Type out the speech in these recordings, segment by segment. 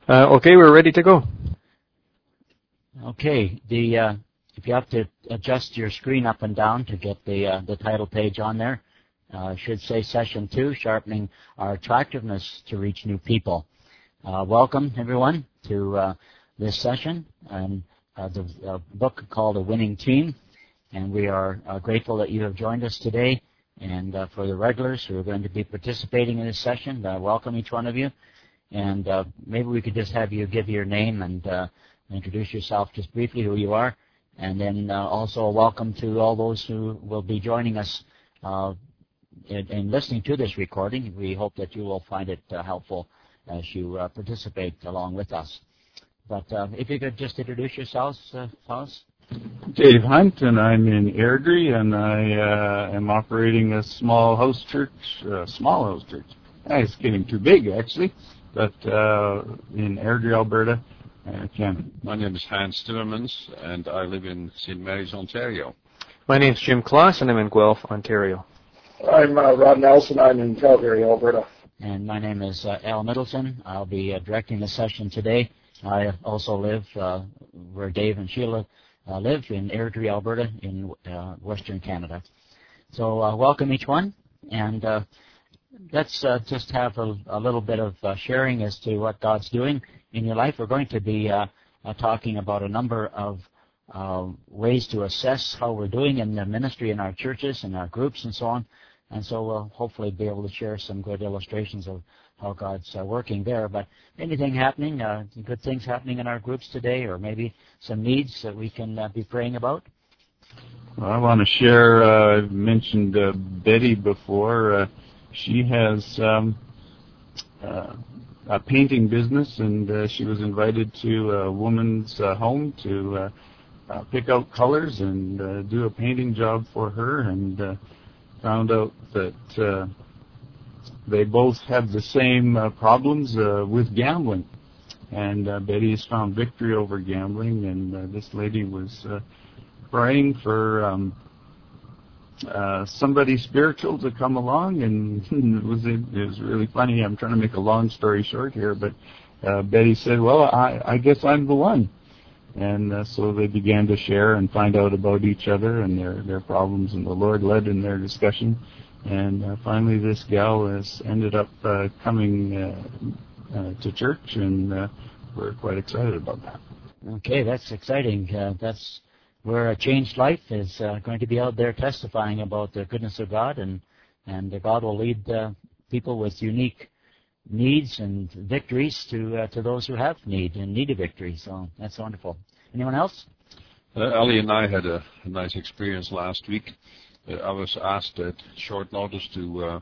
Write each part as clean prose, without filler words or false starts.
Okay, we're ready to go. Okay, if you have to adjust your screen up and down to get the title page on there, it should say Session 2, Sharpening Our Attractiveness to Reach New People. Welcome, everyone, to this session, and the book called A Winning Team, and we are grateful that you have joined us today, and for the regulars who are going to be participating in this session, welcome each one of you. And maybe we could just have you give your name and introduce yourself just briefly, who you are. And then also a welcome to all those who will be joining us in listening to this recording. We hope that you will find it helpful as you participate along with us. But if you could just introduce yourselves, fellas. Dave Hunt, and I'm in Airdrie, and I am operating a small house church. It's getting too big, actually. But in Airdrie, Alberta, Ken. My name is Hans Timmermans, and I live in St. Mary's, Ontario. My name's Jim Kloss, and I'm in Guelph, Ontario. I'm Rod Nelson. I'm in Calgary, Alberta. And my name is Al Middleton. I'll be directing the session today. I also live where Dave and Sheila live, in Airdrie, Alberta, in Western Canada. So welcome each one, and let's just have a little bit of sharing as to what God's doing in your life. We're going to be talking about a number of ways to assess how we're doing in the ministry in our churches and our groups and so on. And so we'll hopefully be able to share some good illustrations of how God's working there. But anything happening, good things happening in our groups today, or maybe some needs that we can be praying about? Well, I want to share, I've mentioned Betty before. She has a painting business, and she was invited to a woman's home to pick out colors and do a painting job for her, and found out that they both have the same problems with gambling. And Betty has found victory over gambling, and this lady was praying for somebody spiritual to come along, and it was really funny. I'm trying to make a long story short here, but Betty said, well, I guess I'm the one. And so they began to share and find out about each other and their problems, and the Lord led in their discussion. And finally this gal has ended up coming to church, and we're quite excited about that. Okay, that's exciting. That's where a changed life is going to be out there testifying about the goodness of God, and God will lead people with unique needs and victories to those who have need and need a victory. So that's wonderful. Anyone else? Ellie and I had a nice experience last week. I was asked at short notice to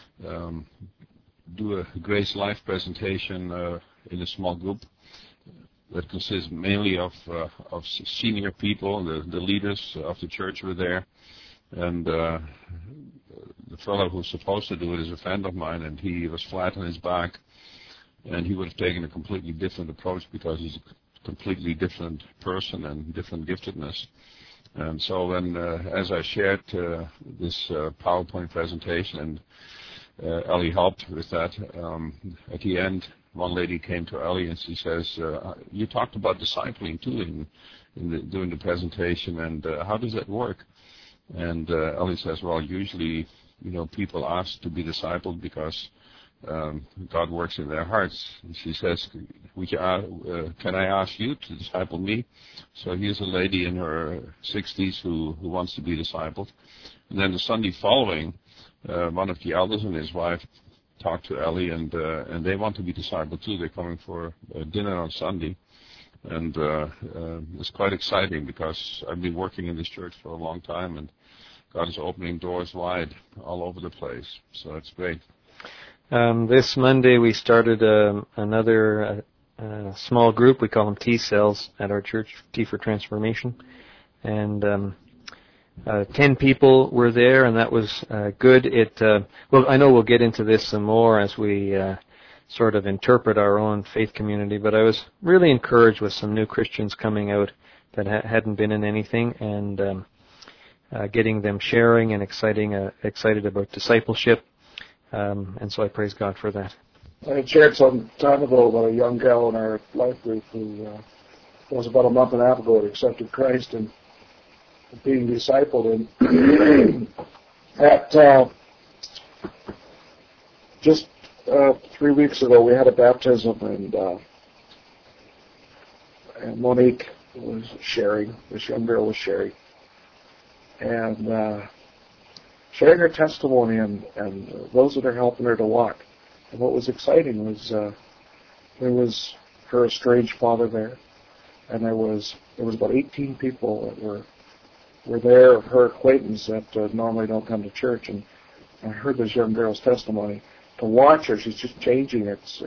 do a Grace Life presentation in a small group that consists mainly of senior people. The leaders of the church were there, and the fellow who's supposed to do it is a friend of mine, and he was flat on his back, and he would have taken a completely different approach because he's a completely different person and different giftedness. And so then, as I shared this PowerPoint presentation, and Ellie helped with that, at the end, one lady came to Ellie and she says, you talked about discipling too during the presentation, and how does that work? And Ellie says, well, usually, people ask to be discipled because God works in their hearts. And she says, can I ask you to disciple me? So here's a lady in her 60s who wants to be discipled. And then the Sunday following, one of the elders and his wife talked to Ellie, and they want to be discipled too. They're coming for dinner on Sunday. And it's quite exciting because I've been working in this church for a long time, and God is opening doors wide all over the place. So it's great. This Monday we started another small group. We call them T-cells at our church, T for Transformation. And 10 people were there, and that was good. Well, I know we'll get into this some more as we sort of interpret our own faith community, but I was really encouraged with some new Christians coming out that hadn't been in anything, and getting them sharing and excited about discipleship. And so I praise God for that. I had shared some time ago about a young gal in our life group who was about a month and a half ago had accepted Christ and being discipled. And at just 3 weeks ago, we had a baptism, and Monique was sharing. This young girl was sharing, and sharing her testimony and those that are helping her to walk. And what was exciting was there was her estranged father there, and there was about 18 people that were there of her acquaintance that normally don't come to church. And I heard this young girl's testimony. To watch her, she's just changing.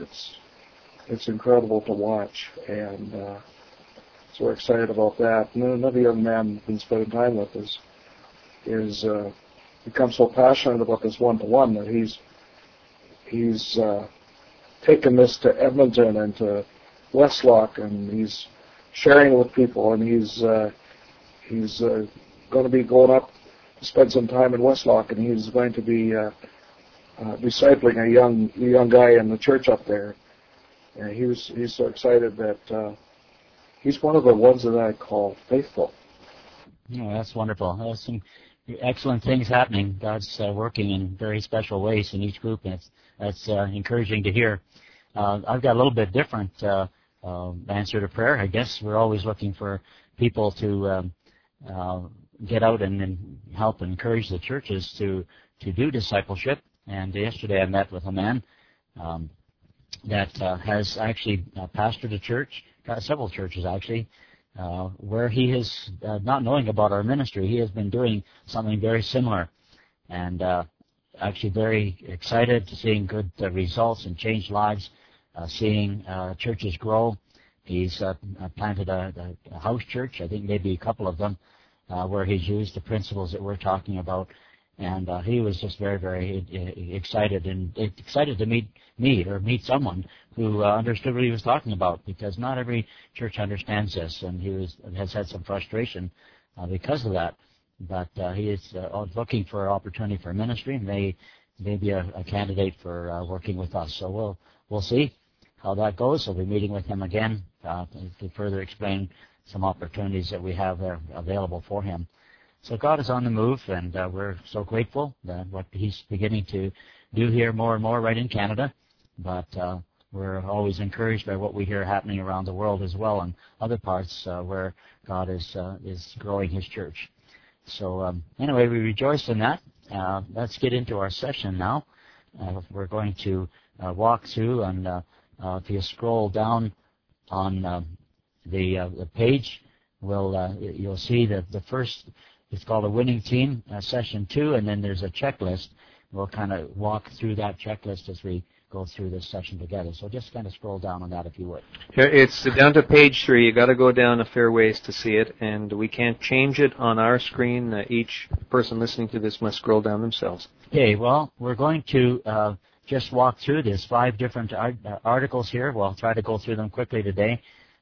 It's incredible to watch, and so we're excited about that. And then another young man who's been spending time with us is become so passionate about this one-to-one that he's taken this to Edmonton and to Westlock, and he's sharing with people, and he's going to be going up to spend some time in Westlock, and he's going to be discipling a young guy in the church up there. And he's so excited that he's one of the ones that I call faithful. Oh, that's wonderful. There's some excellent things happening. God's working in very special ways in each group, and that's encouraging to hear. I've got a little bit different answer to prayer. I guess we're always looking for people to get out and help and encourage the churches to do discipleship. And yesterday I met with a man that has actually pastored a church, several churches actually, where he is, not knowing about our ministry, he has been doing something very similar. And actually very excited to seeing good results and changed lives, seeing churches grow. He's planted a house church, I think maybe a couple of them, where he's used the principles that we're talking about. And he was just very, very excited to meet someone who understood what he was talking about, because not every church understands this, and he has had some frustration because of that. But he is looking for an opportunity for ministry, and may be a candidate for working with us. So we'll see how that goes. We'll be meeting with him again to further explain some opportunities that we have available for him. So God is on the move, and we're so grateful that what He's beginning to do here more and more right in Canada. But we're always encouraged by what we hear happening around the world as well, and other parts where God is growing His church. So anyway, we rejoice in that. Let's get into our session now. We're going to walk through, and if you scroll down on the page, you'll see that the first. It's called a winning team, session 2, and then there's a checklist. We'll kind of walk through that checklist as we go through this session together. So just kind of scroll down on that if you would. Here, it's down to page 3. You got to go down a fair ways to see it, and we can't change it on our screen. Each person listening to this must scroll down themselves. Okay, well, we're going to just walk through this 5 different articles here. We'll try to go through them quickly today.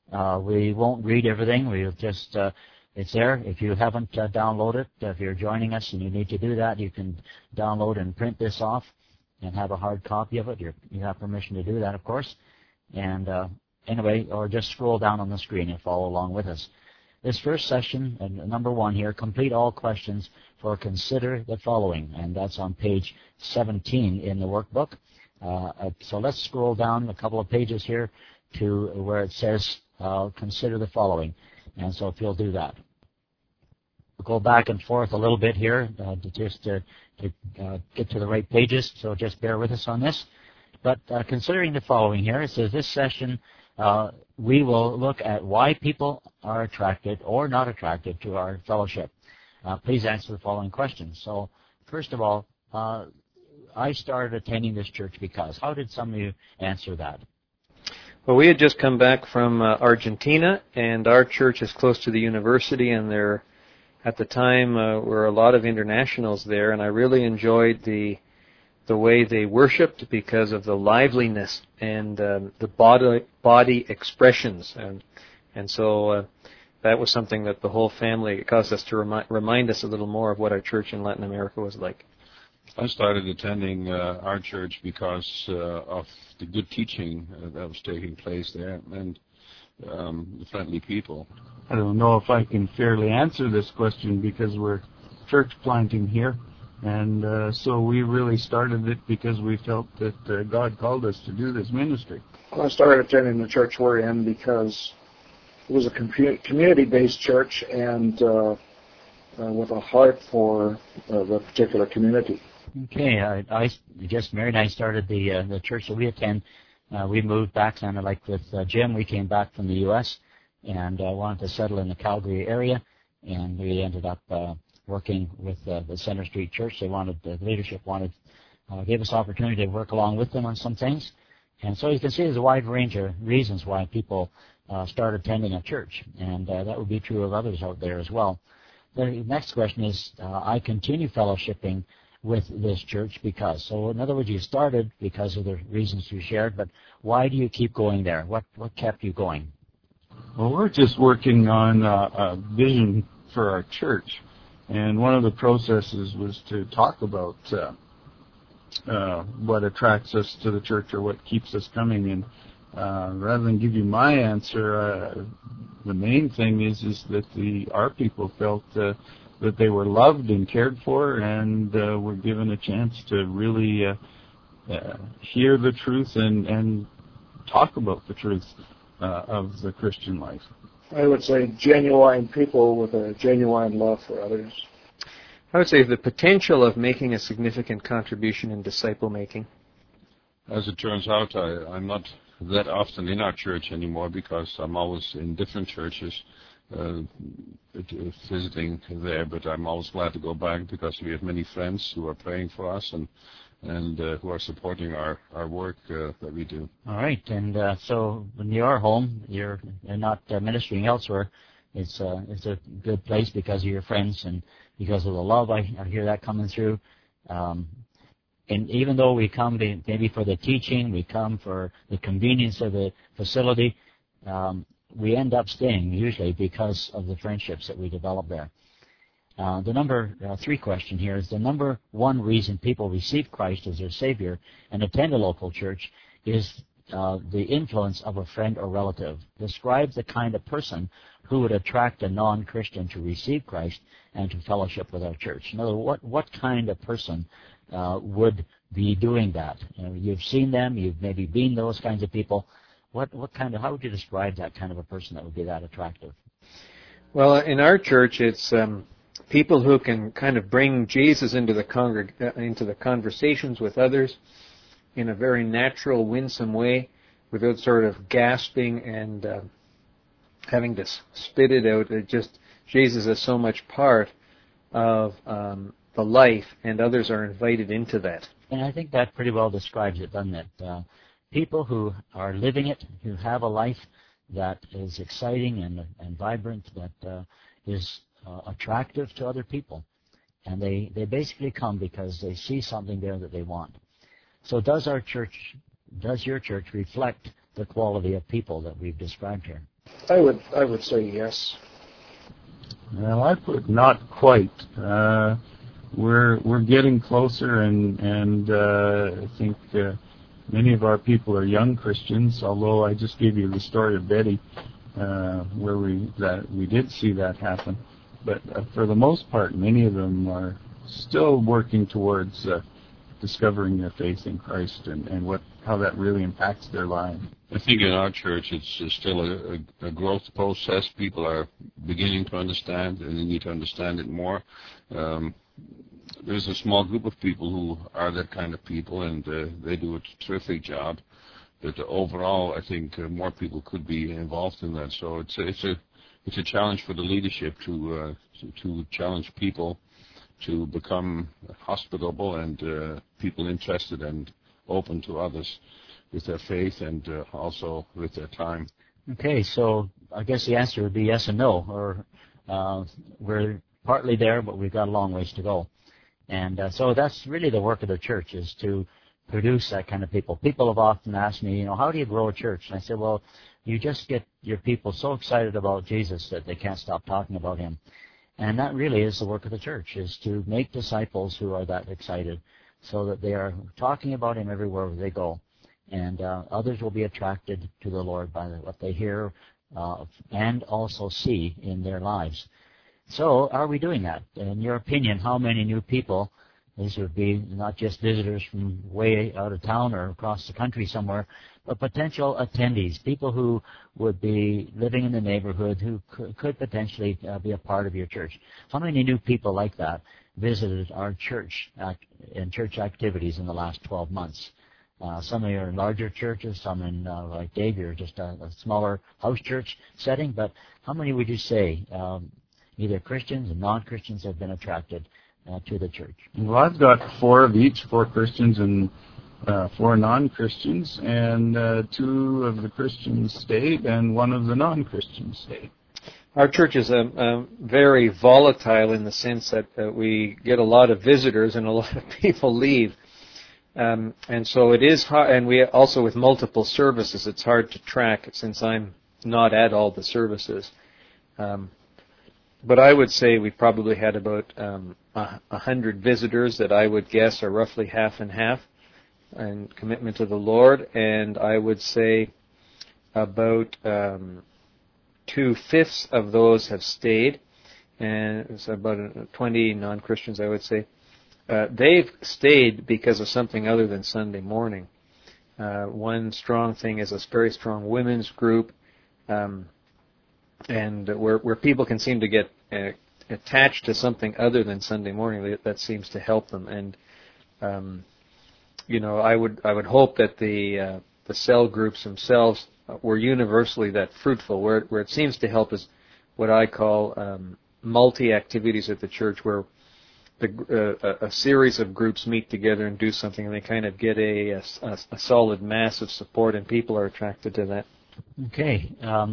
We won't read everything. We'll just... it's there. If you haven't downloaded, if you're joining us and you need to do that, you can download and print this off and have a hard copy of it. You have permission to do that, of course. And anyway, or just scroll down on the screen and follow along with us. This first session, number 1 here, complete all questions for consider the following. And that's on page 17 in the workbook. So let's scroll down a couple of pages here to where it says consider the following. And so if you'll do that. We'll go back and forth a little bit here to get to the right pages, so just bear with us on this. But considering the following here, it says this session we will look at why people are attracted or not attracted to our fellowship. Please answer the following questions. So first of all, I started attending this church because. How did some of you answer that? Well, we had just come back from Argentina, and our church is close to the university, and there, at the time, were a lot of internationals there, and I really enjoyed the way they worshipped because of the liveliness and the body expressions, and so that was something that the whole family caused us to remind us a little more of what our church in Latin America was like. I started attending our church because of the good teaching that was taking place there and the friendly people. I don't know if I can fairly answer this question because we're church planting here. And so we really started it because we felt that God called us to do this ministry. I started attending the church we're in because it was a community-based church and with a heart for the particular community. Okay, I just married. I started the church that we attend. We moved back, kind of like with Jim. We came back from the U.S. and wanted to settle in the Calgary area, and we ended up working with the Center Street Church. The leadership gave us opportunity to work along with them on some things. And so you can see there's a wide range of reasons why people start attending a church, and that would be true of others out there as well. The next question is, I continue fellowshipping with this church because. So in other words, you started because of the reasons you shared, but why do you keep going there? What kept you going? Well, we're just working on a vision for our church. And one of the processes was to talk about what attracts us to the church or what keeps us coming. And rather than give you my answer, the main thing is that our people felt that they were loved and cared for and were given a chance to really hear the truth and talk about the truth of the Christian life. I would say genuine people with a genuine love for others. I would say the potential of making a significant contribution in disciple making. As it turns out, I'm not that often in our church anymore because I'm always in different churches visiting there, but I'm always glad to go back because we have many friends who are praying for us and who are supporting our work that we do. All right, and so when you are home, you're not ministering elsewhere. It's a good place because of your friends and because of the love. I hear that coming through. And even though we come maybe for the teaching, we come for the convenience of the facility, we end up staying usually because of the friendships that we develop there. The number 3 question here is the number one reason people receive Christ as their Savior and attend a local church is the influence of a friend or relative. Describe the kind of person who would attract a non-Christian to receive Christ and to fellowship with our church. In other words, what kind of person would be doing that? You've seen them, you've maybe been those kinds of people. How would you describe that kind of a person that would be that attractive? Well, in our church, it's people who can kind of bring Jesus into the conversations with others in a very natural, winsome way, without sort of gasping and having to spit it out. Jesus is so much part of the life, and others are invited into that. And I think that pretty well describes it, doesn't it? People who are living it, who have a life that is exciting and vibrant, that is attractive to other people. And they basically come because they see something there that they want. So does your church reflect the quality of people that we've described here? I would say yes. Well, I put not quite. We're getting closer, and I think many of our people are young Christians. Although I just gave you the story of Betty, where we did see that happen. But for the most part, many of them are still working towards discovering their faith in Christ and how that really impacts their lives. I think in our church it's still a growth process. People are beginning to understand, and they need to understand it more. There's a small group of people who are that kind of people, and they do a terrific job. But overall, I think more people could be involved in that. So it's a challenge for the leadership to challenge people to become hospitable and people interested and open to others with their faith and also with their time. Okay, so I guess the answer would be yes and no, or we're partly there, but we've got a long ways to go. And so that's really the work of the church, is to produce that kind of people. People have often asked me, how do you grow a church? And I said, well, you just get your people so excited about Jesus that they can't stop talking about him. And that really is the work of the church, is to make disciples who are that excited so that they are talking about him everywhere they go. And others will be attracted to the Lord by what they hear and also see in their lives. So are we doing that? In your opinion, how many new people, these would be not just visitors from way out of town or across the country somewhere, but potential attendees, people who would be living in the neighborhood who could potentially be a part of your church. How many new people like that visited our church and church activities in the last 12 months? Some of you are in larger churches, some in, like Dave, you're just a smaller house church setting, but how many would you say, either Christians and non-Christians, have been attracted to the church? Well, I've got 4 of each, 4 Christians and 4 non-Christians, and 2 of the Christians stayed and 1 of the non-Christians stayed. Our church is very volatile in the sense that we get a lot of visitors and a lot of people leave. And so it is hard, and we also with multiple services, it's hard to track since I'm not at all the services. But I would say we probably had about 100 visitors that I would guess are roughly half and half in commitment to the Lord, and I would say about 2/5 of those have stayed, and it's about 20 non-Christians, I would say. They've stayed because of something other than Sunday morning. One strong thing is a very strong women's group, and where people can seem to get attached to something other than Sunday morning, that seems to help them. And I would hope that the cell groups themselves were universally that fruitful. Where it seems to help is what I call multi-activities at the church, where a series of groups meet together and do something, and they kind of get a solid mass of support, and people are attracted to that. Okay.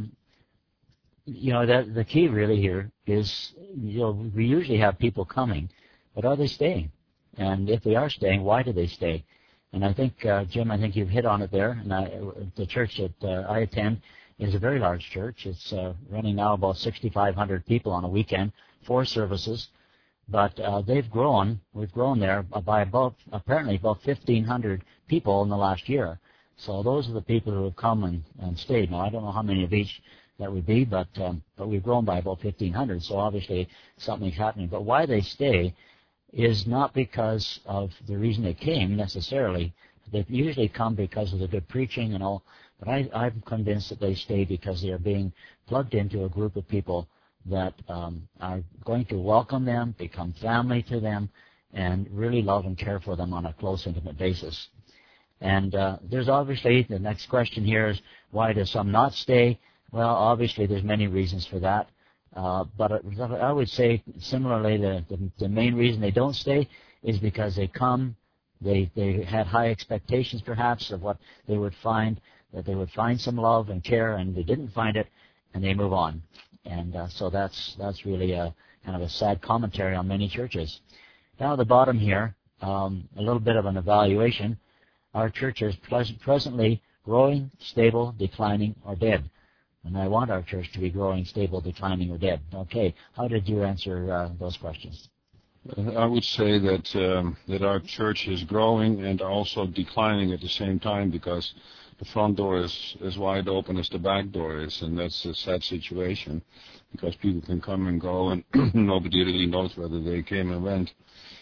The key really here is, we usually have people coming, but are they staying? And if they are staying, why do they stay? And I think, Jim, you've hit on it there. And the church that I attend is a very large church. It's running now about 6,500 people on a weekend, 4 services. But they've grown. We've grown there by apparently about 1,500 people in the last year. So those are the people who have come and stayed. Now, I don't know how many of each that would be, but we've grown by about 1,500. So obviously something's happening. But why they stay is not because of the reason they came necessarily. They usually come because of the good preaching and all. But I'm convinced that they stay because they are being plugged into a group of people that are going to welcome them, become family to them, and really love and care for them on a close, intimate basis. And there's obviously, the next question here is, why do some not stay? Well, obviously there's many reasons for that. But I would say, similarly, the main reason they don't stay is because they come, they had high expectations perhaps of what they would find, that they would find some love and care, and they didn't find it, and they move on. And so that's really a kind of a sad commentary on many churches. Down at the bottom here, a little bit of an evaluation. Our church is presently growing, stable, declining, or dead. And I want our church to be growing, stable, declining, or dead. Okay, how did you answer those questions? I would say that our church is growing and also declining at the same time, because the front door is as wide open as the back door is, and that's a sad situation, because people can come and go, and nobody really knows whether they came and went.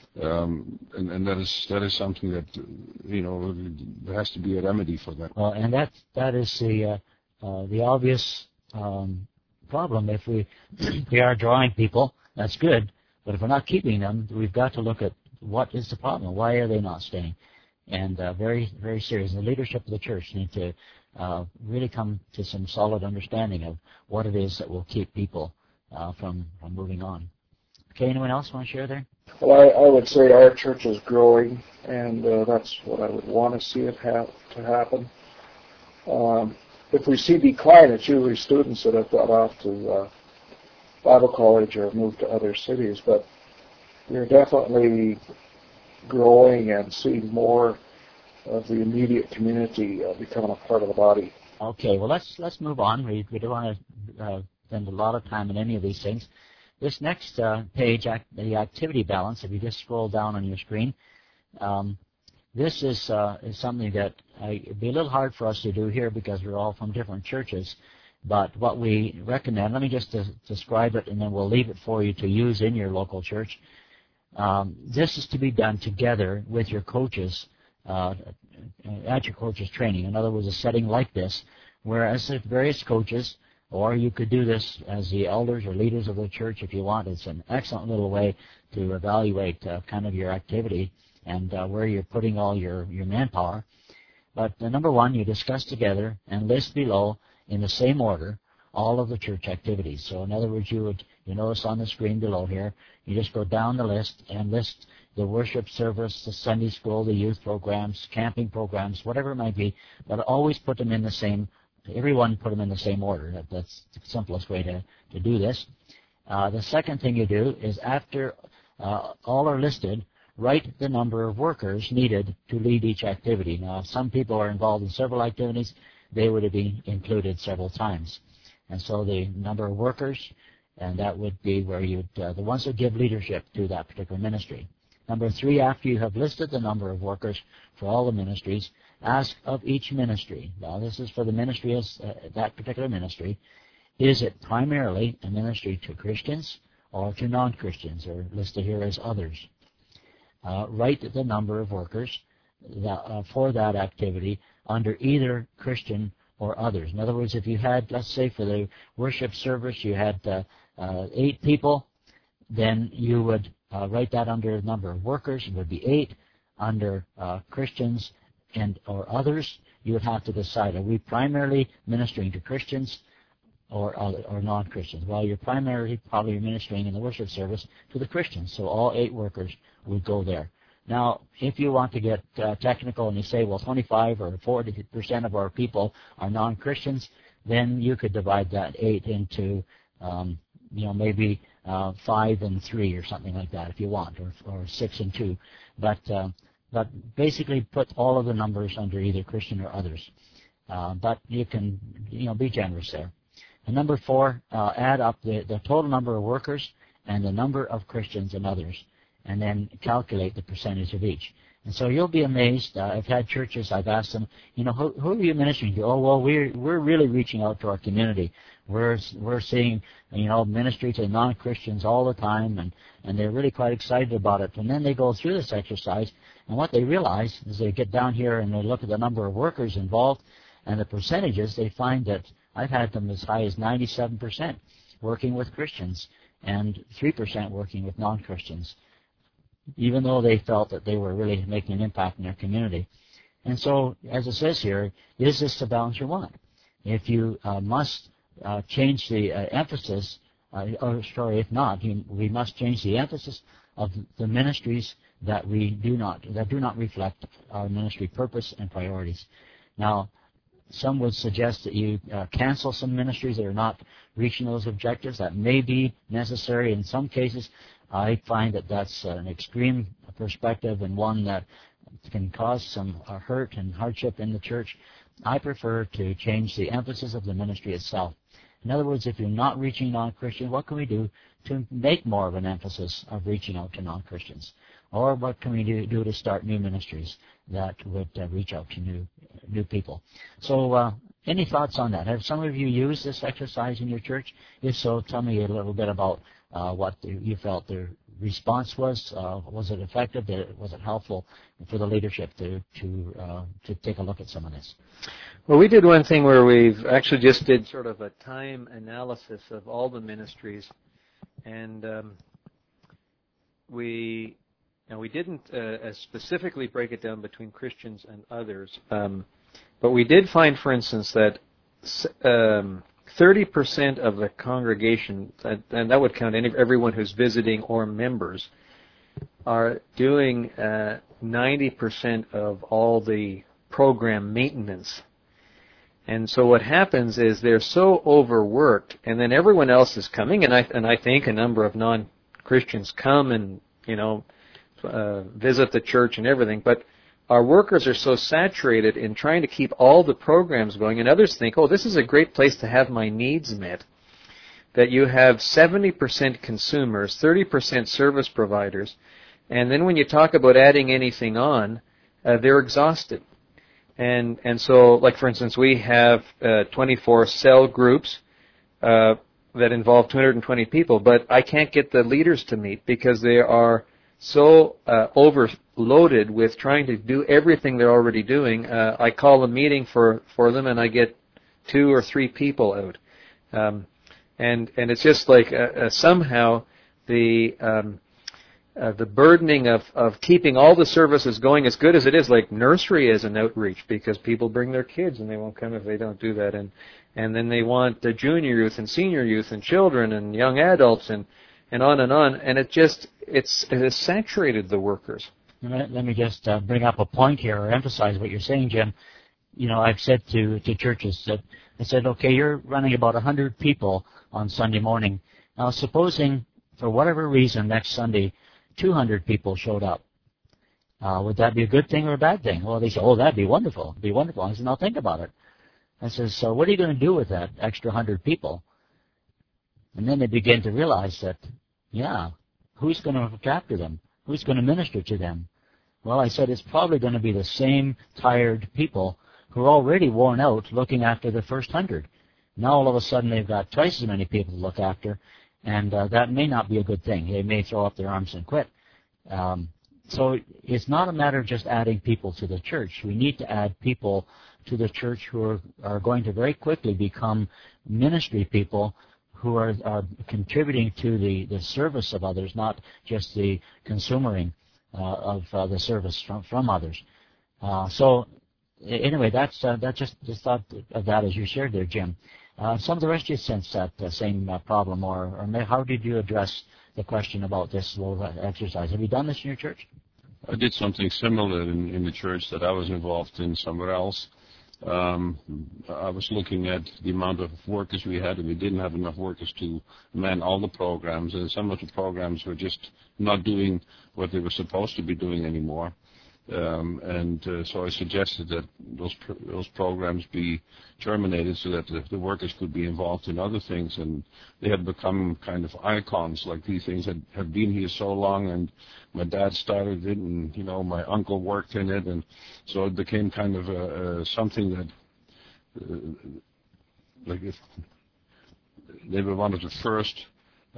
And that is something that there has to be a remedy for that. Well, and that is the obvious problem. If we are drawing people, that's good, but if we're not keeping them, we've got to look at what is the problem. Why are they not staying? And very, very serious. The leadership of the church need to really come to some solid understanding of what it is that will keep people from moving on. Okay, anyone else want to share there? Well, I would say our church is growing, and that's what I would want to see it to happen. If we see decline, it's usually students that have gone off to Bible college or moved to other cities, but we're definitely growing and seeing more of the immediate community becoming a part of the body. Okay, well let's move on. We don't want to spend a lot of time on any of these things. This next page, the activity balance, if you just scroll down on your screen, this is something that it'd be a little hard for us to do here because we're all from different churches. But what we recommend, let me just describe it, and then we'll leave it for you to use in your local church. This is to be done together with your coaches at your coaches training. In other words, a setting like this, whereas the various coaches, or you could do this as the elders or leaders of the church if you want. It's an excellent little way to evaluate kind of your activity and where you're putting all your manpower. But number one, you discuss together and list below in the same order all of the church activities. So in other words, you notice on the screen below here, you just go down the list and list the worship service, the Sunday school, the youth programs, camping programs, whatever it might be, but always put them in the same, everyone put them in the same order. That's the simplest way to do this. The second thing you do is after all are listed, write the number of workers needed to lead each activity. Now, if some people are involved in several activities, they would have been included several times. And so the number of workers, and that would be where you'd, the ones that give leadership to that particular ministry. Number three, after you have listed the number of workers for all the ministries, ask of each ministry. Now, this is for the ministry as that particular ministry. Is it primarily a ministry to Christians or to non-Christians, or listed here as others? Write the number of workers for that activity under either Christian or others. In other words, if you had, let's say for the worship service, you had 8 people, then you would write that under the number of workers. It would be 8. Under Christians and or others, you would have to decide, are we primarily ministering to Christians or non-Christians? Well, you're primarily probably ministering in the worship service to the Christians, so all 8 workers would go there. Now, if you want to get technical and you say, well, 25 or 40% of our people are non-Christians, then you could divide that 8 into, maybe 5 and 3 or something like that if you want, or 6 and 2. But basically put all of the numbers under either Christian or others. But you can, be generous there. And number 4, add up the total number of workers and the number of Christians and others, and then calculate the percentage of each. And so you'll be amazed. I've had churches, I've asked them, who are you ministering to? Oh, well, we're really reaching out to our community. We're seeing, ministry to non-Christians all the time, and they're really quite excited about it. And then they go through this exercise, and what they realize is they get down here and they look at the number of workers involved and the percentages. They find that I've had them as high as 97% working with Christians and 3% working with non-Christians, even though they felt that they were really making an impact in their community. And so, as it says here, is this the balance you want? If you must change the emphasis, if not, we must change the emphasis of the ministries that do not reflect our ministry purpose and priorities. Now, some would suggest that you cancel some ministries that are not reaching those objectives. That may be necessary in some cases. I find that that's an extreme perspective and one that can cause some hurt and hardship in the church. I prefer to change the emphasis of the ministry itself. In other words, if you're not reaching non-Christians, what can we do to make more of an emphasis of reaching out to non-Christians? Or what can we do to start new ministries that would reach out to new people? So any thoughts on that? Have some of you used this exercise in your church? If so, tell me a little bit about what you felt the response was. Was it effective? Was it helpful for the leadership to take a look at some of this? Well, we did one thing where we've actually just did sort of a time analysis of all the ministries, and we didn't specifically break it down between Christians and others, but we did find, for instance, that 30% of the congregation, and that would count everyone who's visiting or members, are doing 90% of all the program maintenance. And so what happens is they're so overworked, and then everyone else is coming, and I think a number of non-Christians come and visit the church and everything, but our workers are so saturated in trying to keep all the programs going, and others think, oh, this is a great place to have my needs met, that you have 70% consumers, 30% service providers, and then when you talk about adding anything on, they're exhausted. And so, like for instance, we have 24 cell groups that involve 220 people, but I can't get the leaders to meet because they are so overloaded with trying to do everything they're already doing. I call a meeting for them, and I get 2 or 3 people out. And it's just like somehow the burdening of keeping all the services going as good as it is, like nursery is an outreach because people bring their kids and they won't come if they don't do that. And then they want the junior youth and senior youth and children and young adults and on and on. And it has saturated the workers. Let me just bring up a point here or emphasize what you're saying, Jim. You know, I've said to churches that I said, okay, you're running about 100 people on Sunday morning. Now, supposing for whatever reason next Sunday 200 people showed up, would that be a good thing or a bad thing? Well, they said, oh, that'd be wonderful. It'd be wonderful. I said, now think about it. I said, so what are you going to do with that extra 100 people? And then they begin to realize that, yeah, who's going to look after them? Who's going to minister to them? Well, I said, it's probably going to be the same tired people who are already worn out looking after the first 100. Now all of a sudden they've got twice as many people to look after, and that may not be a good thing. They may throw up their arms and quit. So it's not a matter of just adding people to the church. We need to add people to the church who are going to very quickly become ministry people who are contributing to the service of others, not just the consumering of the service from others. So anyway, that's just thought of that as you shared there, Jim. Some of the rest of you sense that same problem, or how did you address the question about this little exercise? Have you done this in your church? I did something similar in the church that I was involved in somewhere else. I was looking at the amount of workers we had, and we didn't have enough workers to man all the programs, and some of the programs were just not doing what they were supposed to be doing anymore. So I suggested that those programs be terminated so that the workers could be involved in other things, and they had become kind of icons. Like these things had been here so long, and my dad started it, and my uncle worked in it, and so it became kind of something that, like if they were one of the first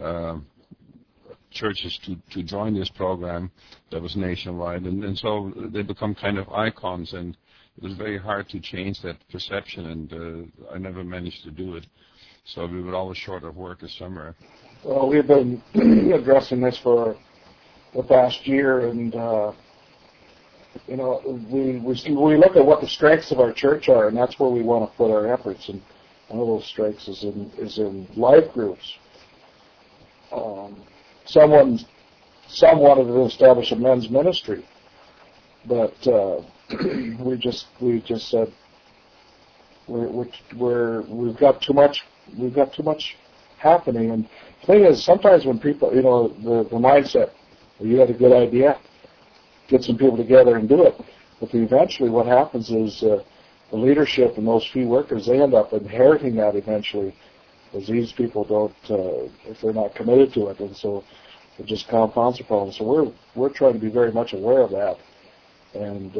churches to join this program that was nationwide, and so they become kind of icons, and it was very hard to change that perception, and I never managed to do it. So we were always short of workers somewhere. Well, we've been addressing this for the past year, and we look at what the strengths of our church are, and that's where we want to put our efforts. And one of those strengths is in life groups. Someone wanted to establish a men's ministry, but we just said we've got too much happening. And the thing is, sometimes when people, the mindset, you had a good idea, get some people together and do it. But eventually, what happens is the leadership and those few workers, they end up inheriting that eventually, because these people don't, if they're not committed to it, and so it just compounds the problem. So we're trying to be very much aware of that, and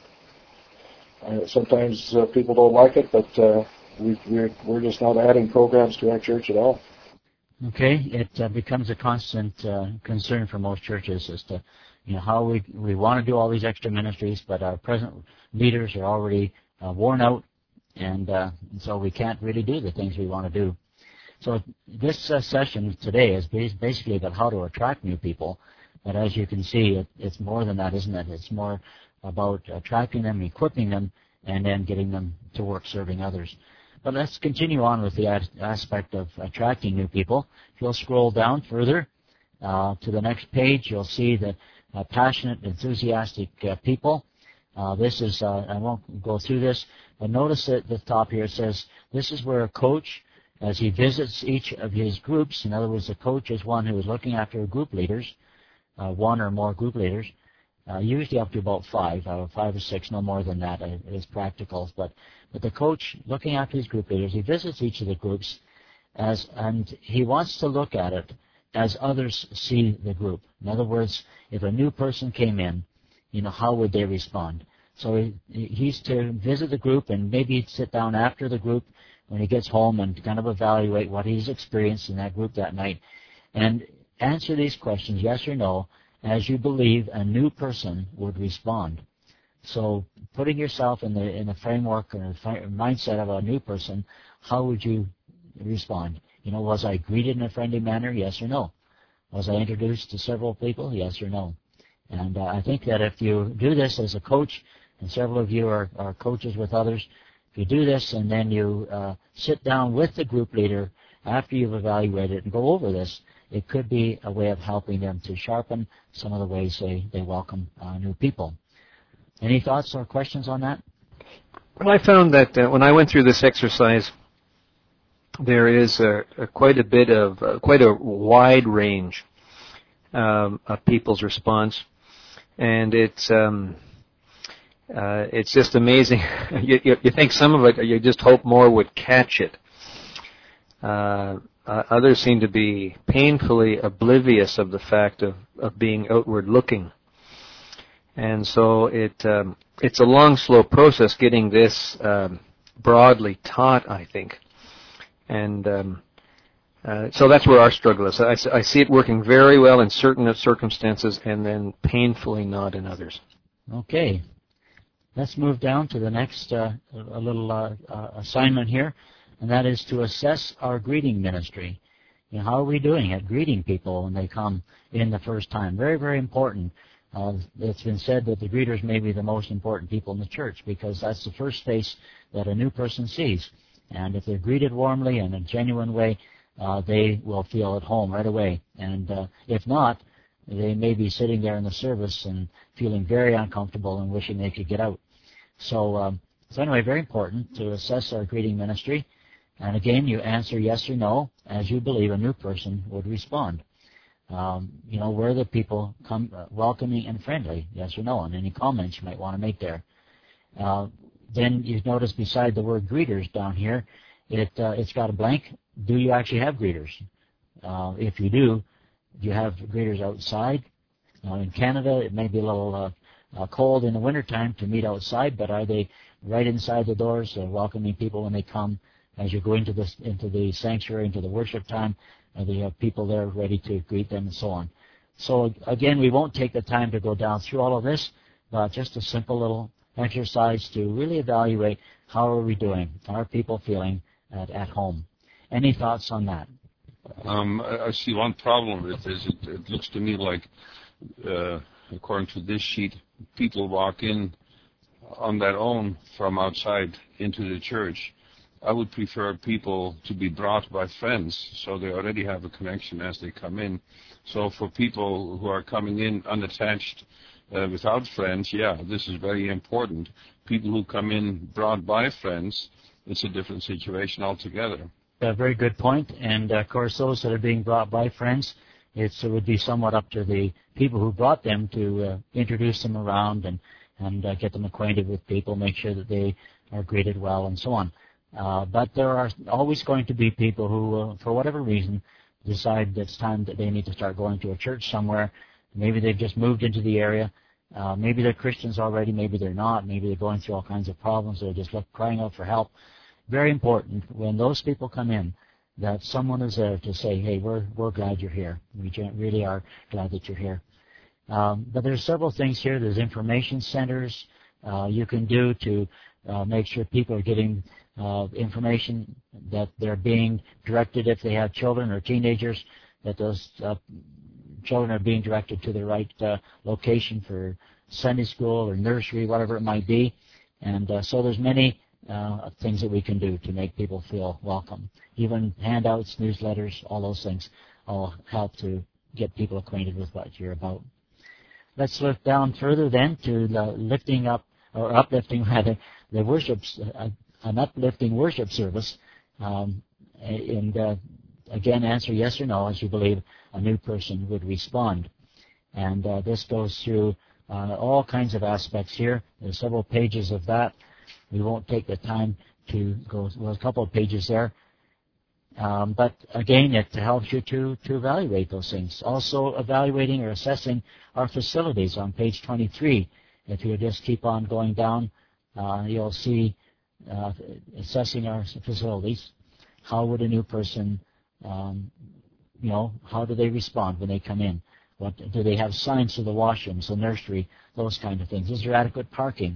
sometimes people don't like it, but we're just not adding programs to our church at all. Okay, it becomes a constant concern for most churches as to how we want to do all these extra ministries, but our present leaders are already worn out, and so we can't really do the things we want to do. So this session today is basically about how to attract new people, but as you can see, it's more than that, isn't it? It's more about attracting them, equipping them, and then getting them to work serving others. But let's continue on with the aspect of attracting new people. If you'll scroll down further to the next page, you'll see that passionate, enthusiastic people. This is, I won't go through this, but notice at the top here it says, this is where a coach, as he visits each of his groups, in other words, a coach is one who is looking after group leaders, one or more group leaders, usually up to about 5 or 6, no more than that is practical. But the coach, looking after his group leaders, he visits each of the groups, and he wants to look at it as others see the group. In other words, if a new person came in, how would they respond? So he's to visit the group and maybe sit down after the group when he gets home and kind of evaluate what he's experienced in that group that night and answer these questions, yes or no, as you believe a new person would respond. So putting yourself in the framework or mindset of a new person, how would you respond? Was I greeted in a friendly manner, yes or no? Was I introduced to several people, yes or no? And I think that if you do this as a coach, and several of you are coaches with others, if you do this and then you sit down with the group leader after you've evaluated and go over this, it could be a way of helping them to sharpen some of the ways they welcome new people. Any thoughts or questions on that? Well, I found that when I went through this exercise, there is quite a bit of quite a wide range of people's response, and it's just amazing. You think some of it, you just hope more would catch it. Others seem to be painfully oblivious of the fact of being outward looking. And so it's a long, slow process getting this broadly taught, I think. And so that's where our struggle is. I see it working very well in certain circumstances and then painfully not in others. Okay. Let's move down to the next a little assignment here, and that is to assess our greeting ministry. How are we doing at greeting people when they come in the first time? Very, very important. It's been said that the greeters may be the most important people in the church because that's the first face that a new person sees. And if they're greeted warmly in a genuine way, they will feel at home right away. And if not, they may be sitting there in the service and feeling very uncomfortable and wishing they could get out. So anyway, very important to assess our greeting ministry. And again, you answer yes or no as you believe a new person would respond. Were the people welcoming and friendly, yes or no, and any comments you might want to make there. Then you notice beside the word greeters down here, it's got a blank. Do you actually have greeters? If you do you have greeters outside? Now in Canada, it may be a little cold in the wintertime to meet outside, but are they right inside the doors welcoming people when they come as you go into the sanctuary, into the worship time? They have people there ready to greet them and so on. So again, we won't take the time to go down through all of this, but just a simple little exercise to really evaluate how are we doing, how are people feeling at home. Any thoughts on that? I see one problem with this. It looks to me like, according to this sheet, people walk in on their own from outside into the church. I would prefer people to be brought by friends, so they already have a connection as they come in. So for people who are coming in unattached, without friends, this is very important. People who come in brought by friends, it's a different situation altogether. A very good point. And of course, those that are being brought by friends, it would be somewhat up to the people who brought them to introduce them around and get them acquainted with people, make sure that they are greeted well, and so on. But there are always going to be people who, for whatever reason, decide that it's time that they need to start going to a church somewhere. Maybe they've just moved into the area. Maybe they're Christians already. Maybe they're not. Maybe they're going through all kinds of problems. They're just crying out for help. Very important when those people come in that someone is there to say, hey, we're glad you're here. We really are glad that you're here. But there's several things here. There's information centers you can do to make sure people are getting information, that they're being directed if they have children or teenagers, that those children are being directed to the right location for Sunday school or nursery, whatever it might be. And so there's many things that we can do to make people feel welcome. Even handouts, newsletters, all those things all help to get people acquainted with what you're about. Let's look down further then to the uplifting the worships, an uplifting worship service. Again, answer yes or no as you believe a new person would respond. And this goes through all kinds of aspects here. There's several pages of that. We won't take the time to go, a couple of pages there. But again, it helps you to evaluate those things. Also evaluating or assessing our facilities on page 23. If you just keep on going down, you'll see assessing our facilities. How would a new person, how do they respond when they come in? What do they have signs to the washrooms, the nursery, those kind of things? Is there adequate parking?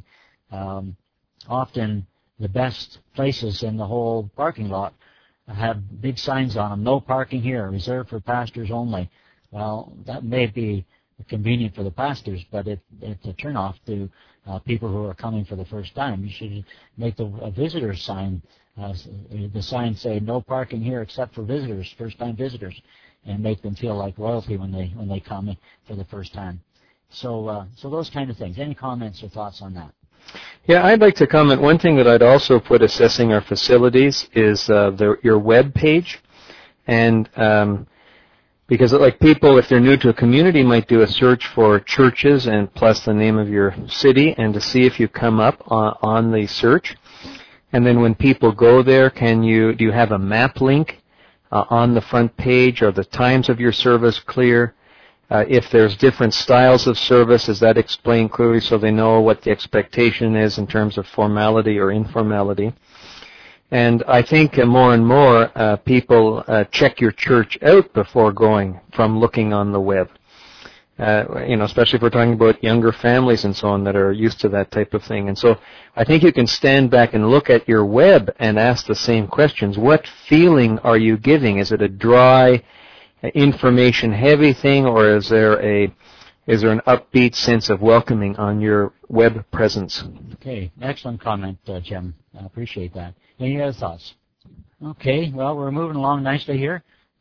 Often the best places in the whole parking lot have big signs on them, no parking here, reserved for pastors only. Well, that may be convenient for the pastors, but it's a turnoff to people who are coming for the first time. You should make a visitor sign, the sign say no parking here except for visitors, first-time visitors, and make them feel like royalty when they come for the first time. So those kind of things. Any comments or thoughts on that? Yeah, I'd like to comment. One thing that I'd also put assessing our facilities is your web page. And because like people, if they're new to a community, might do a search for churches and plus the name of your city and to see if you come up on the search. And then when people go there, do you have a map link on the front page? Are the times of your service clear? If there's different styles of service, is that explained clearly so they know what the expectation is in terms of formality or informality? And I think more and more people check your church out before going from looking on the web. Especially if we're talking about younger families and so on that are used to that type of thing. And so I think you can stand back and look at your web and ask the same questions. What feeling are you giving? Is it a dry, information-heavy thing, or is there an upbeat sense of welcoming on your web presence? Okay, excellent comment, Jim. I appreciate that. Any other thoughts? Okay, well, we're moving along nicely here.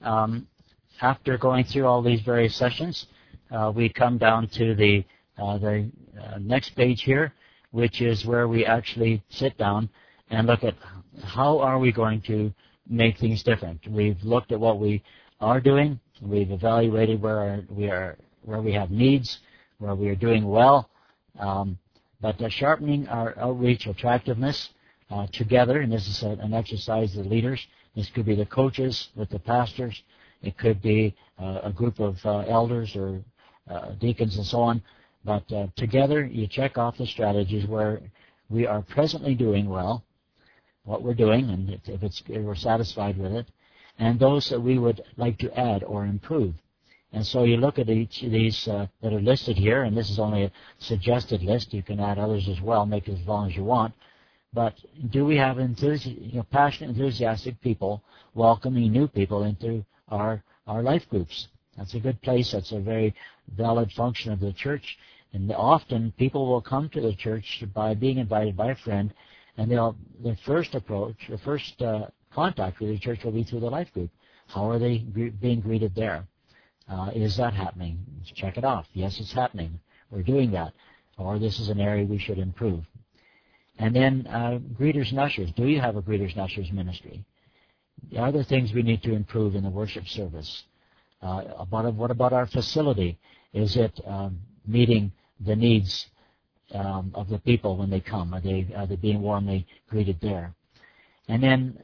After going through all these various sessions, we come down to the next page here, which is where we actually sit down and look at how are we going to make things different. We've looked at what we are doing. We've evaluated where we have needs, where we are doing well, but sharpening our outreach attractiveness together, and this is an exercise of the leaders. This could be the coaches with the pastors. It could be a group of elders or deacons and so on. But together, you check off the strategies where we are presently doing well, what we're doing, and if we're satisfied with it, and those that we would like to add or improve. And so you look at each of these that are listed here, and this is only a suggested list. You can add others as well, make it as long as you want. But do we have passionate, enthusiastic people welcoming new people into our life groups? That's a good place. That's a very valid function of the church. And often people will come to the church by being invited by a friend, and their first approach, the first contact with the church will be through the life group. How are they being greeted there? Is that happening? Check it off. Yes, it's happening. We're doing that. Or this is an area we should improve. And then greeters and ushers. Do you have a greeters and ushers ministry? Are there things we need to improve in the worship service? What about our facility? Is it meeting the needs of the people when they come? Are they being warmly greeted there? And then,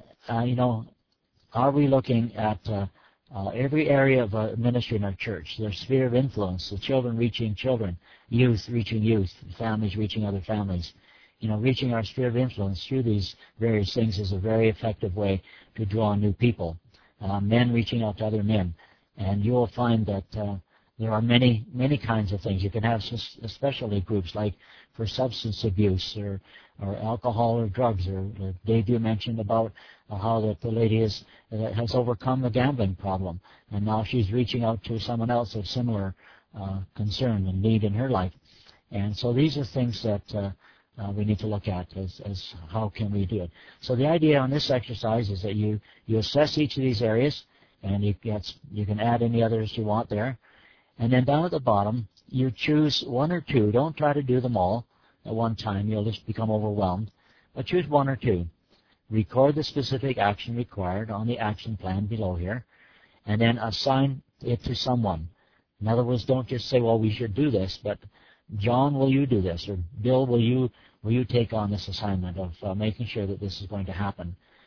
are we looking at every area of ministry in our church, their sphere of influence, the children reaching children, youth reaching youth, families reaching other families? Reaching our sphere of influence through these various things is a very effective way to draw new people. Men reaching out to other men. And you will find that there are many, many kinds of things. You can have specialty groups like for substance abuse or alcohol or drugs. Or Dave, you mentioned about how the lady has overcome the gambling problem. And now she's reaching out to someone else of similar concern and need in her life. And so these are things that we need to look at as how can we do it. So the idea on this exercise is that you assess each of these areas, and you can add any others you want there. And then down at the bottom, you choose one or two. Don't try to do them all at one time. You'll just become overwhelmed. But choose one or two. Record the specific action required on the action plan below here, and then assign it to someone. In other words, don't just say, well, we should do this, but John, will you do this? Or Bill, will you take on this assignment of making sure that this is going to happen?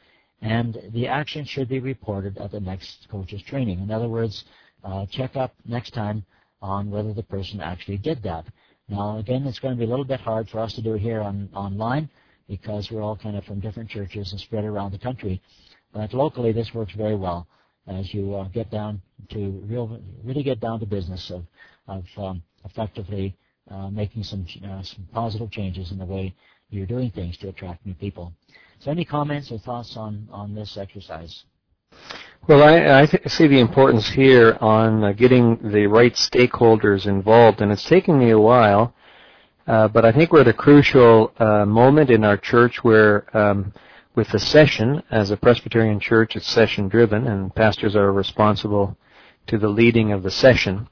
and the action should be reported at the next coach's training. In other words, check up next time on whether the person actually did that. Now, again, it's going to be a little bit hard for us to do it here online because we're all kind of from different churches and spread around the country. But locally, this works very well as you get down to really get down to business of effectively making some positive changes in the way you're doing things to attract new people. So any comments or thoughts on this exercise? Well, I see the importance here on getting the right stakeholders involved, and it's taken me a while, but I think we're at a crucial moment in our church where with the session, as a Presbyterian church, it's session-driven, and pastors are responsible to the leading of the session.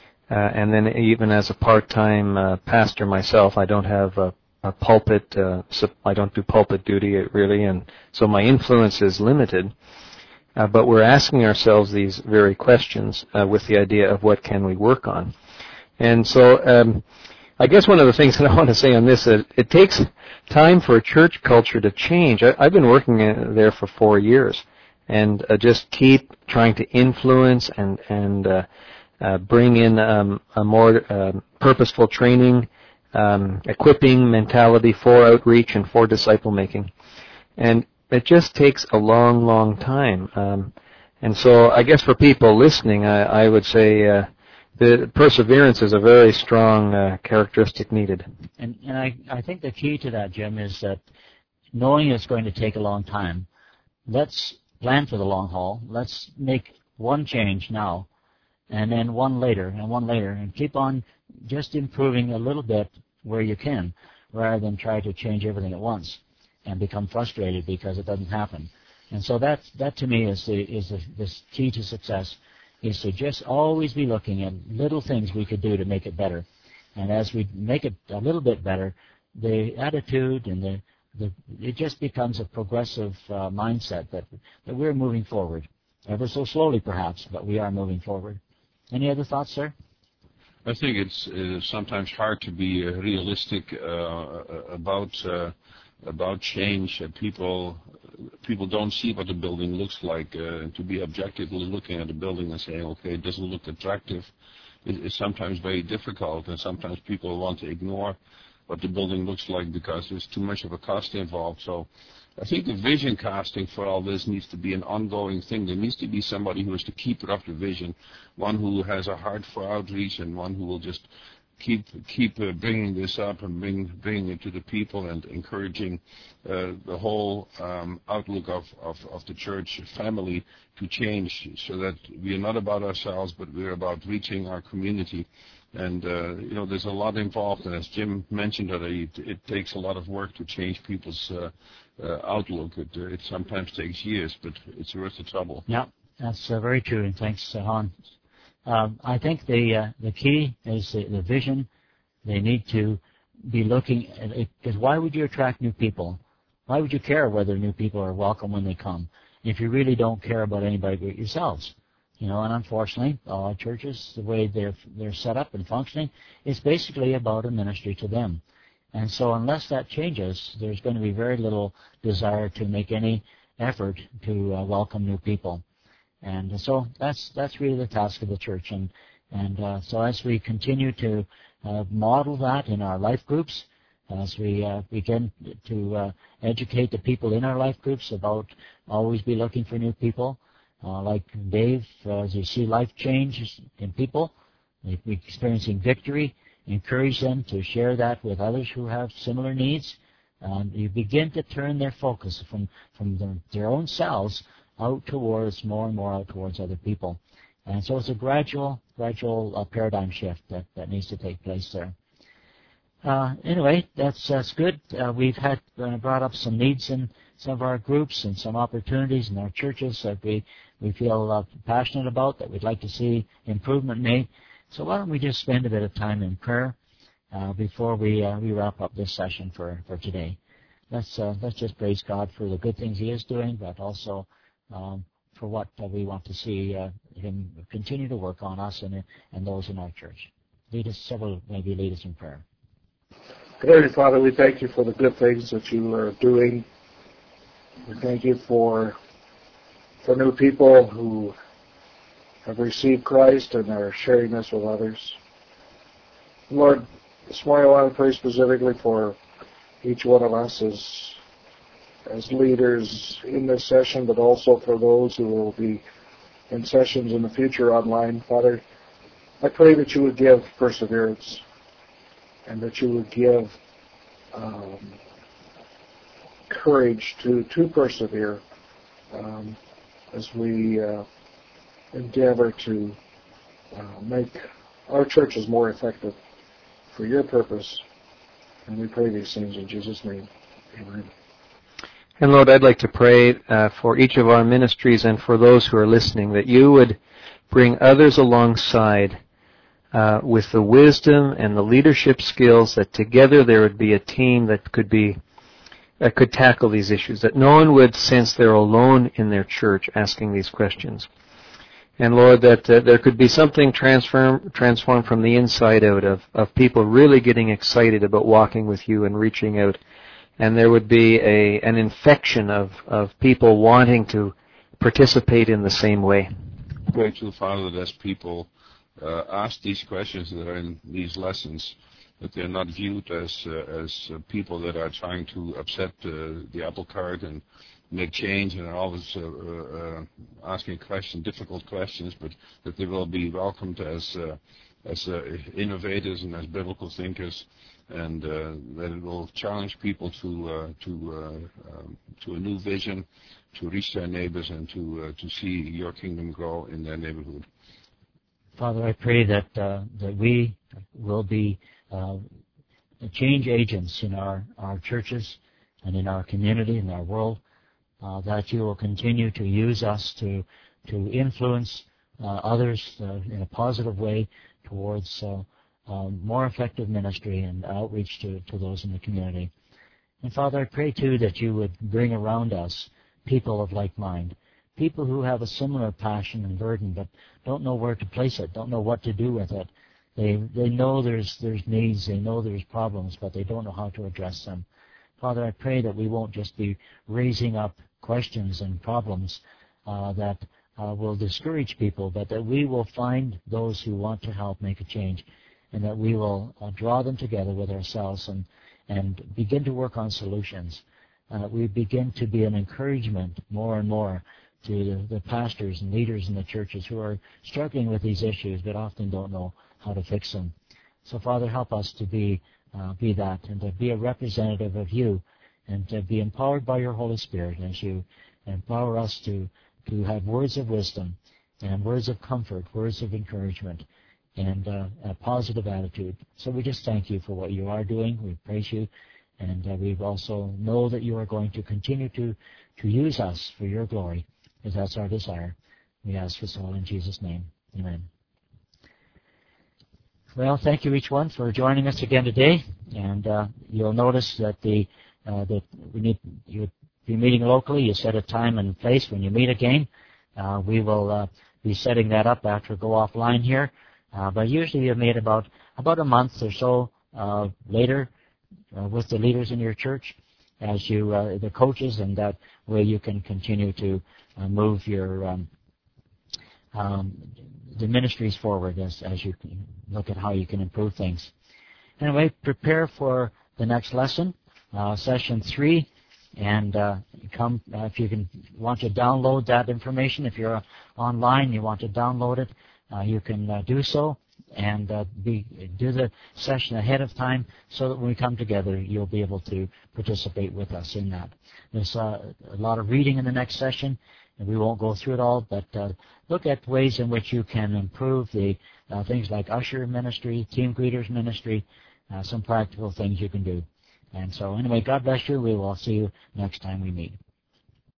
And then even as a part-time pastor myself, I don't have a pulpit, I don't do pulpit duty really, and so my influence is limited. But we're asking ourselves these very questions with the idea of what can we work on. And so I guess one of the things that I want to say on this is it takes time for a church culture to change. I've been working there for 4 years, and just keep trying to influence and bring in a more purposeful training, equipping mentality for outreach and for disciple making. And it just takes a long, long time. And so I guess for people listening, I would say the perseverance is a very strong characteristic needed. And I think the key to that, Jim, is that knowing it's going to take a long time, let's plan for the long haul. Let's make one change now, and then one later, and keep on just improving a little bit where you can, rather than try to change everything at once and become frustrated because it doesn't happen. And so that to me is the key to success, is to just always be looking at little things we could do to make it better. And as we make it a little bit better, the attitude and it just becomes a progressive mindset that we're moving forward. Ever so slowly perhaps, but we are moving forward. Any other thoughts, sir? I think it's sometimes hard to be realistic about change. People don't see what the building looks like. To be objectively looking at the building and saying, okay, it doesn't look attractive, is sometimes very difficult, and sometimes people want to ignore what the building looks like because there's too much of a cost involved. So I think the vision casting for all this needs to be an ongoing thing. There needs to be somebody who is the keeper of the vision, one who has a heart for outreach, and one who will just keep bringing this up and bringing it to the people and encouraging the whole outlook of the church family to change, so that we are not about ourselves, but we're about reaching our community. And there's a lot involved, and as Jim mentioned already, it takes a lot of work to change people's outlook. It sometimes takes years, but it's worth the trouble. Yeah, that's very true, and thanks, Han. I think the key is the vision. They need to be looking at it, because why would you attract new people? Why would you care whether new people are welcome when they come if you really don't care about anybody but yourselves? And unfortunately, churches, the way they're set up and functioning, is basically about a ministry to them. And so unless that changes, there's going to be very little desire to make any effort to welcome new people. And so that's really the task of the church. And so as we continue to model that in our life groups, as we begin to educate the people in our life groups about always be looking for new people, like Dave, as you see life change in people, experiencing victory, encourage them to share that with others who have similar needs. You begin to turn their focus from their own selves out towards more and more out towards other people. And so it's a gradual paradigm shift that needs to take place there. Anyway, that's good. We've had brought up some needs in some of our groups and some opportunities in our churches that we feel passionate about, that we'd like to see improvement made. So why don't we just spend a bit of time in prayer before we wrap up this session for today. Let's just praise God for the good things He is doing, but also for what we want to see Him continue to work on us and those in our church. Lead us in prayer. Heavenly Father, we thank You for the good things that You are doing We thank you for new people who have received Christ and are sharing this with others. Lord, this morning I want to pray specifically for each one of us as leaders in this session, but also for those who will be in sessions in the future online. Father, I pray that you would give perseverance and that you would give courage to persevere as we endeavor to make our churches more effective for your purpose. And we pray these things in Jesus' name. Amen. And Lord, I'd like to pray for each of our ministries and for those who are listening, that you would bring others alongside with the wisdom and the leadership skills, that together there would be a team that could tackle these issues, that no one would sense they're alone in their church asking these questions. And Lord, that there could be something transformed from the inside out of people really getting excited about walking with you and reaching out. And there would be an infection of people wanting to participate in the same way. Grateful, Father, that as people ask these questions that are in these lessons, that they're not viewed as people that are trying to upset the apple cart and make change and are always asking difficult questions, but that they will be welcomed as innovators and as biblical thinkers, and that it will challenge people to a new vision, to reach their neighbors and to see your kingdom grow in their neighborhood. Father, I pray that we will be change agents in our churches and in our community, in our world, that you will continue to use us to influence others in a positive way towards more effective ministry and outreach to those in the community. And Father, I pray too that you would bring around us people of like mind, people who have a similar passion and burden but don't know where to place it, don't know what to do with it. They know there's needs, they know there's problems, but they don't know how to address them. Father, I pray that we won't just be raising up questions and problems that will discourage people, but that we will find those who want to help make a change, and that we will draw them together with ourselves and begin to work on solutions. We begin to be an encouragement more and more to the pastors and leaders in the churches who are struggling with these issues but often don't know how to fix them. So, Father, help us to be that and to be a representative of you and to be empowered by your Holy Spirit as you empower us to have words of wisdom and words of comfort, words of encouragement, and a positive attitude. So we just thank you for what you are doing. We praise you, and we also know that you are going to continue to use us for your glory, because that's our desire. We ask this all in Jesus' name. Amen. Well, thank you each one for joining us again today, and you'll notice that you'll be meeting locally. You set a time and place when you meet again. We will be setting that up after we go offline here. But usually you meet about a month or so later with the leaders in your church as you the coaches, and that way you can continue to move your the ministries forward as you look at how you can improve things. Anyway, prepare for the next lesson, session 3, and come if you want to download that information. If you're online, you want to download it, you can do so, and do the session ahead of time so that when we come together, you'll be able to participate with us in that. There's a lot of reading in the next session, and we won't go through it all, but look at ways in which you can improve the things like usher ministry, team greeters ministry, some practical things you can do. And so anyway, God bless you. We will see you next time we meet.